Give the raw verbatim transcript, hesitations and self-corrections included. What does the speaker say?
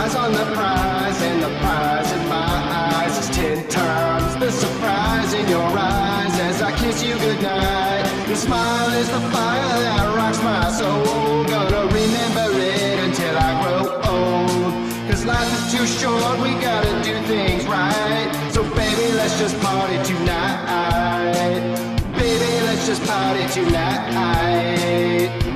eyes on the prize, and the prize in my eyes is ten times the surprise in your eyes as I kiss you goodnight. Your smile is the fire that rocks my soul. Gonna remember it until I grow old. Cause life is too short, we gotta do things right. So baby, let's just party tonight. Baby, let's just party tonight.